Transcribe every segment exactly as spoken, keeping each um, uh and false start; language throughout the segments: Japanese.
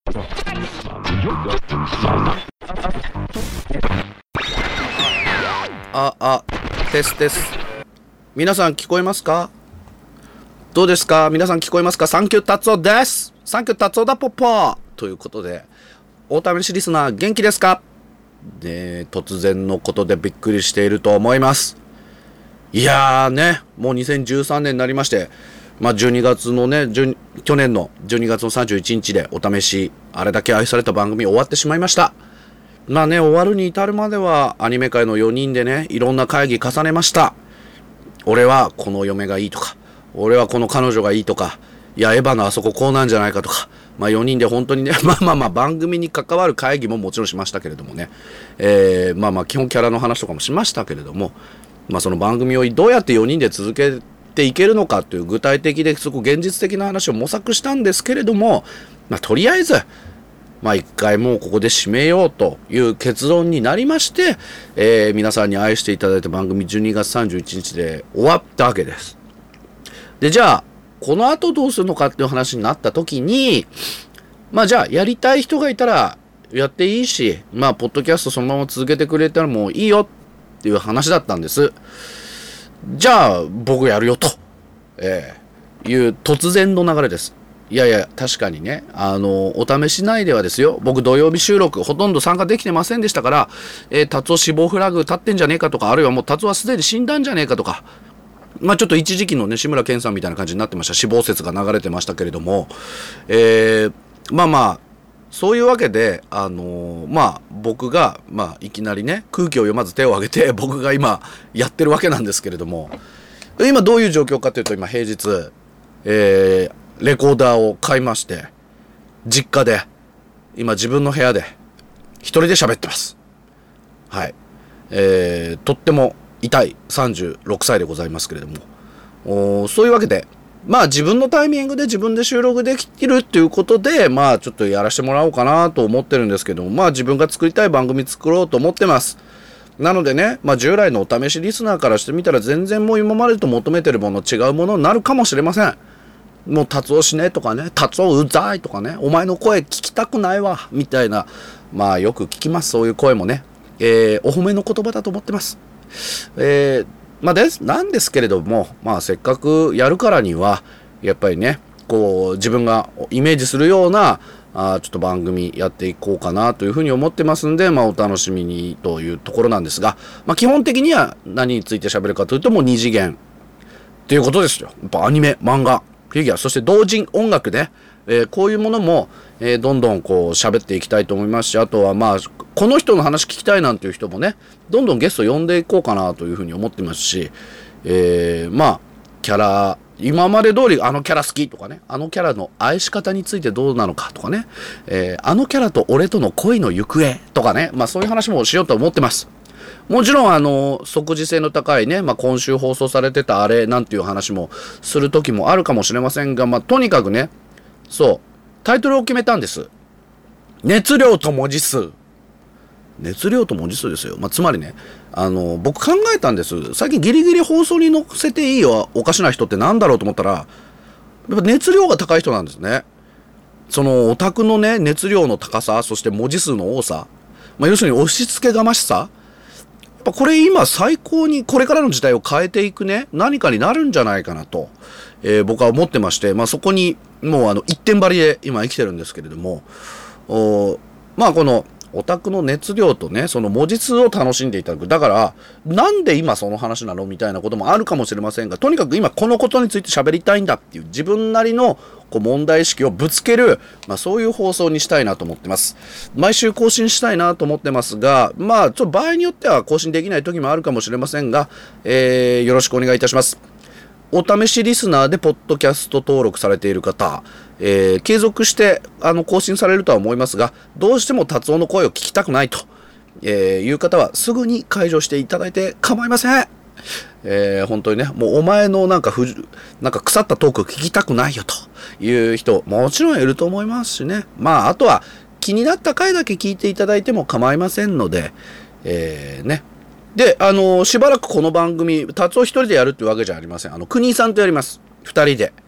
あ、あ、テステス。皆さん聞こえますか？どうですか？皆さん聞こえますか？サンキュー達夫です。サンキュー達夫だポッポーということで、お試しリスナー元気ですか？で、突然のことでびっくりしていると思います。いやーね、もうにせんじゅうさんねんになりまして、まあじゅうにがつのね、去年のじゅうにがつのさんじゅういちにちでお試し、あれだけ愛された番組終わってしまいました。まあね、終わるに至るまではアニメ界のよにんでね、いろんな会議重ねました。俺はこの嫁がいいとか、俺はこの彼女がいいとか、いやエヴァのあそここうなんじゃないかとか、まあよにんで本当にね、まあまあまあ番組に関わる会議ももちろんしましたけれどもね、えー、まあまあ基本キャラの話とかもしましたけれども、まあその番組をどうやってよにんで続けていけるのかという具体的でそこ現実的な話を模索したんですけれども、まあとりあえずまあ一回もうここで締めようという結論になりまして、えー、皆さんに愛していただいた番組じゅうにがつさんじゅういちにちで終わったわけです。で、じゃあ、この後どうするのかっていう話になった時に、まあじゃあやりたい人がいたらやっていいし、まあポッドキャストそのまま続けてくれたらもういいよっていう話だったんです。じゃあ僕やるよと、えー、いう突然の流れです。いやいや、確かにね、あの、お試し内ではですよ、僕土曜日収録、ほとんど参加できてませんでしたから、えー、達夫死亡フラグ立ってんじゃねえかとか、あるいはもう達夫はすでに死んだんじゃねえかとか、まあちょっと一時期のね、志村けんさんみたいな感じになってました。死亡説が流れてましたけれども、えー、まあまあ、そういうわけで、あのー、まあ僕が、まあいきなりね、空気を読まず手を挙げて、僕が今やってるわけなんですけれども、今どういう状況かというと、今平日、えー、レコーダーを買いまして、実家で、今自分の部屋で、一人で喋ってます。はい。えー、とっても痛いさんじゅうろくさいでございますけれども、おそういうわけで、まあ自分のタイミングで自分で収録できるっていうことで、まあちょっとやらせてもらおうかなと思ってるんですけども、まあ自分が作りたい番組作ろうと思ってます。なのでね、まあ従来のお試しリスナーからしてみたら全然もう今までと求めてるもの違うものになるかもしれません。もう達夫しねとかね、達夫うざいとかね、お前の声聞きたくないわみたいな、まあよく聞きます、そういう声もね、えー、お褒めの言葉だと思ってます。えー、まあですなんですけれども、まあせっかくやるからにはやっぱりね、こう自分がイメージするようなあちょっと番組やっていこうかなというふうに思ってますんで、まあお楽しみにというところなんですが、まあ基本的には何について喋るかというと、もう二次元っていうことですよ。やっぱアニメ、漫画、フィギュア、そして同人音楽ね、えー、こういうものも、えー、どんどんこう喋っていきたいと思いますし、あとはまあこの人の話聞きたいなんていう人もね、どんどんゲスト呼んでいこうかなというふうに思ってますし、えー、まあキャラ今まで通りあのキャラ好きとかね、あのキャラの愛し方についてどうなのかとかね、えー、あのキャラと俺との恋の行方とかね、まあそういう話もしようと思ってます。もちろんあの即時性の高いね、まあ、今週放送されてたあれなんていう話もする時もあるかもしれませんが、まあ、とにかくね、そうタイトルを決めたんです。熱量と文字数。熱量と文字数ですよ。まあ、つまりね、あの僕考えたんです。最近ギリギリ放送に載せていいよおかしな人ってなんだろうと思ったら、やっぱ熱量が高い人なんですね。そのオタクのね、熱量の高さ、そして文字数の多さ、まあ、要するに押し付けがましさ、やっぱこれ今最高にこれからの時代を変えていくね、何かになるんじゃないかなと、えー、僕は思ってまして、まあそこにもうあの一点張りで今生きてるんですけれども、おまあこのオタクの熱量とね、その文字数を楽しんでいただく。だから、なんで今その話なのみたいなこともあるかもしれませんが、とにかく今このことについて喋りたいんだっていう自分なりのこう問題意識をぶつける、まあそういう放送にしたいなと思ってます。毎週更新したいなと思ってますが、まあちょっと場合によっては更新できない時もあるかもしれませんが、えー、よろしくお願いいたします。お試しリスナーでポッドキャスト登録されている方、えー、継続してあの更新されるとは思いますが、どうしても達夫の声を聞きたくないと、えー、いう方はすぐに解除していただいて構いません。えー、本当にね、もうお前のなんかふなんか腐ったトーク聞きたくないよという人もちろんいると思いますしね。まああとは気になった回だけ聞いていただいても構いませんので、えー、ね。で、あのー、しばらくこの番組、達夫一人でやるっていうわけじゃありません。あの、国井さんとやります。二人で。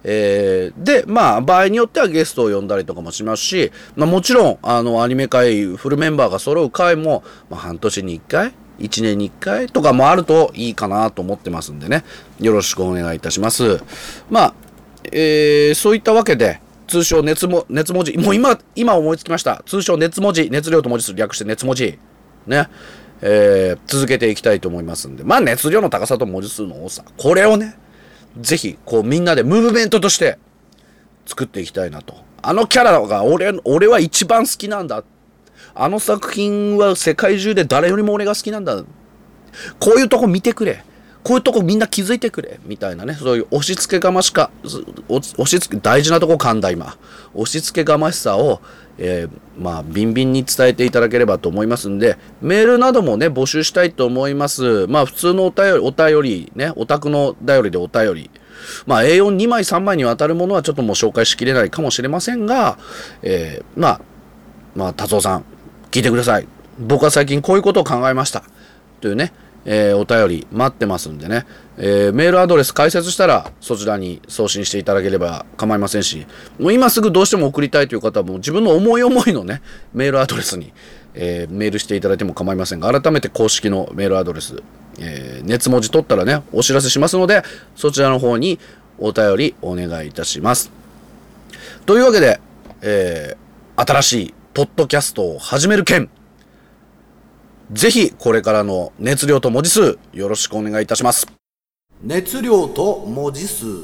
えー、で、まあ、場合によってはゲストを呼んだりとかもしますし、まあ、もちろん、あの、アニメ界、フルメンバーが揃う回も、まあ、半年にいっかい、いちねんにいっかいとかもあるといいかなと思ってますんでね、よろしくお願いいたします。まあ、えー、そういったわけで、通称熱も、熱文字、もう今、今思いつきました。通称熱文字、熱量と文字数略して熱文字。ね。えー、続けていきたいと思いますんで、まあ、熱量の高さと文字数の多さ、これをね、ぜひ、こう、みんなでムーブメントとして作っていきたいなと。あのキャラが俺、俺は一番好きなんだ。あの作品は世界中で誰よりも俺が好きなんだ。こういうとこ見てくれ。こういうとこみんな気づいてくれ。みたいなね。そういう押し付けがましか、押し付け、大事なとこ噛んだ今。押し付けがましさを、えー、まあ、ビンビンに伝えていただければと思いますんで、メールなどもね、募集したいと思います。まあ、普通のお便り、お便り、ね、オタクの頼りでお便り。まあ、エーよんに 枚さんまいにわたるものはちょっともう紹介しきれないかもしれませんが、えー、まあ、まあ、達夫さん、聞いてください。僕は最近こういうことを考えました。というね、えー、お便り待ってますんでね、えー、メールアドレス解説したらそちらに送信していただければ構いませんし、もう今すぐどうしても送りたいという方はもう自分の思い思いのねメールアドレスに、えー、メールしていただいても構いませんが、改めて公式のメールアドレス、えー、熱文字取ったらねお知らせしますので、そちらの方にお便りお願いいたします。というわけで、えー、新しいポッドキャストを始める件、ぜひこれからの熱量と文字数よろしくお願いいたします。熱量と文字数。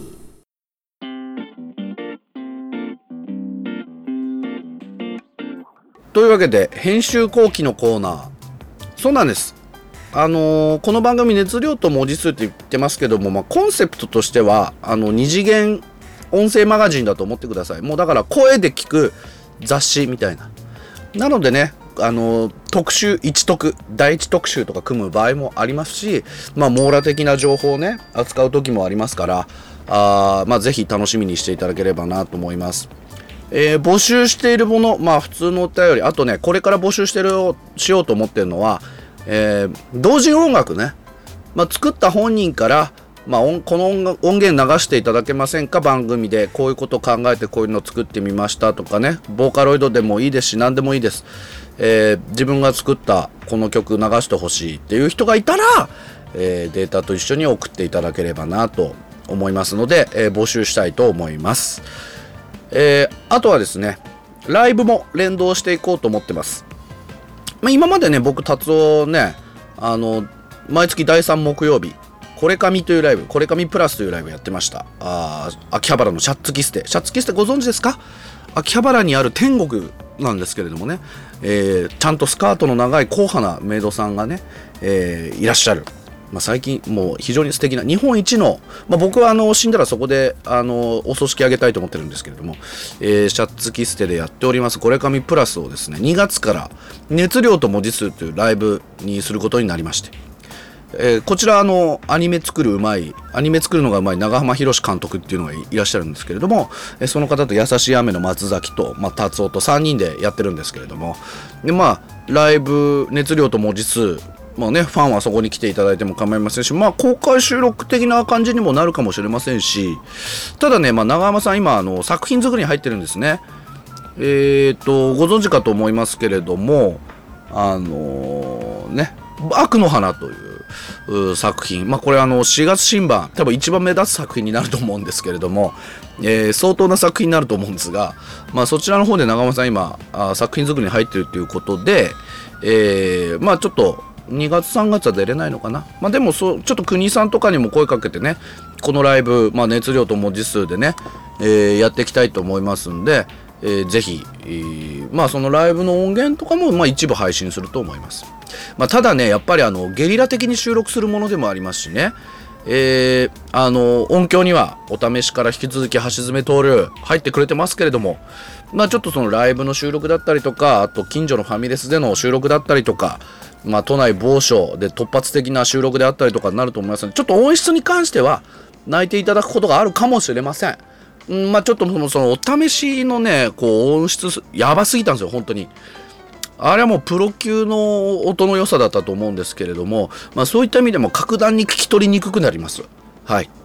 というわけで編集後期のコーナー。そうなんです。あのー、この番組熱量と文字数って言ってますけども、まあ、コンセプトとしてはあの二次元音声マガジンだと思ってください。もうだから声で聞く雑誌みたいな。なのでね、あの特集いち特だいいち特集とか組む場合もありますし、まあ網羅的な情報をね扱う時もありますから、あまあぜひ楽しみにしていただければなと思います。えー、募集しているもの、まあ普通のお便り、あとねこれから募集してるしようと思ってるのは、えー、同人音楽ね、まあ、作った本人からまあ、音この 音, 音源流していただけませんか、番組でこういうことを考えてこういうのを作ってみましたとかね、ボーカロイドでもいいですし何でもいいです、えー、自分が作ったこの曲流してほしいっていう人がいたら、えー、データと一緒に送っていただければなと思いますので、えー、募集したいと思います。えー、あとはですね、ライブも連動していこうと思ってます。まあ、今までね僕達夫ね、あの毎月だいさん木曜日これかみというライブ、これかみプラスというライブやってました。あ秋葉原のシャッツキステ、シャッツキステご存知ですか？秋葉原にある天国なんですけれどもね、えー、ちゃんとスカートの長い硬派なメイドさんがね、えー、いらっしゃる。まあ、最近もう非常に素敵な日本一の、まあ、僕はあの死んだらそこであのお葬式あげたいと思ってるんですけれども、えー、シャッツキステでやっておりますこれかみプラスをですねにがつから熱量と文字数というライブにすることになりまして、えー、こちらあのアニメ作るうまいアニメ作るのがうまい長浜博監督っていうのがいらっしゃるんですけれども、えー、その方と優しい雨の松崎と、まあ、達夫とさんにんでやってるんですけれども、でまあライブ熱量と文字数、まあね、ファンはそこに来ていただいても構いませんし、まあ公開収録的な感じにもなるかもしれませんし、ただね、まあ、長浜さん今あの作品作りに入ってるんですね。えーとご存知かと思いますけれども、あのー、ね悪の花という作品、まあこれあのしがつ新版多分一番目立つ作品になると思うんですけれども、えー、相当な作品になると思うんですが、まあそちらの方で長浜さん今あ作品作りに入ってるということで、えー、まあちょっとにがつさんがつは出れないのかな。まあでもそうちょっと国さんとかにも声かけてね、このライブ、まあ、熱量と文字数でね、えー、やっていきたいと思いますんで、えー、ぜひ、えー、まあそのライブの音源とかもまあ一部配信すると思います。まあ、ただねやっぱりあのゲリラ的に収録するものでもありますしね、えー、あの音響にはお試しから引き続き橋爪徹入ってくれてますけれども、まあちょっとそのライブの収録だったりとか、あと近所のファミレスでの収録だったりとか、まあ都内某所で突発的な収録であったりとかになると思いますので、ちょっと音質に関しては泣いていただくことがあるかもしれません。うん、まあちょっとそのお試しのねこう音質やばすぎたんですよ本当に。あれはもうプロ級の音の良さだったと思うんですけれども、まあそういった意味でも格段に聞き取りにくくなります。はい。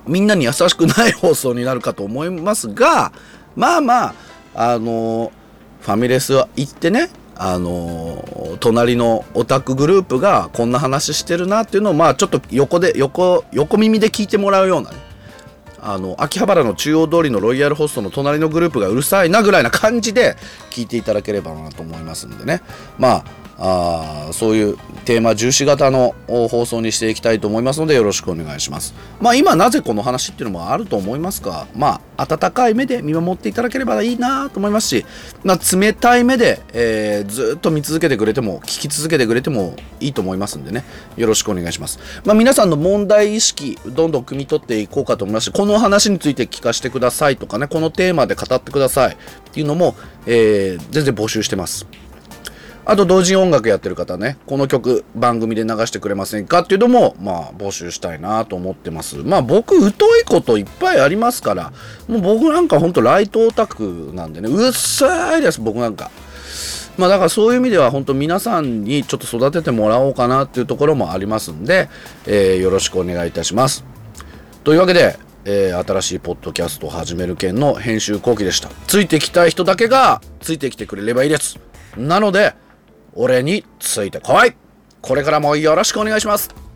みんなに優しくない放送になるかと思いますが、まあまああのファミレスは行ってね、あの隣のオタクグループがこんな話してるなっていうのをまあちょっと横で横横耳で聞いてもらうようなね、あの秋葉原の中央通りのロイヤルホストの隣のグループがうるさいなぐらいな感じで聞いていただければなと思いますんでね、まああそういうテーマ重視型の放送にしていきたいと思いますのでよろしくお願いします。まあ今なぜこの話っていうのもあると思いますが、まあ温かい目で見守っていただければいいなと思いますし、まあ、冷たい目で、えー、ずっと見続けてくれても聞き続けてくれてもいいと思いますんでね、よろしくお願いします。まあ皆さんの問題意識どんどん汲み取っていこうかと思いますし、この話について聞かせてくださいとかね、このテーマで語ってくださいっていうのも、えー、全然募集してます。あと同人音楽やってる方ね、この曲番組で流してくれませんかっていうのもまあ募集したいなと思ってます。まあ僕疎いこといっぱいありますから、もう僕なんかほんとライトオタクなんでね、うっさいです僕なんか。まあだからそういう意味では本当皆さんにちょっと育ててもらおうかなっていうところもありますんで、えー、よろしくお願いいたします。というわけで、えー、新しいポッドキャストを始める件の編集後期でした。ついてきたい人だけがついてきてくれればいいです。なので俺についてこい。これからもよろしくお願いします。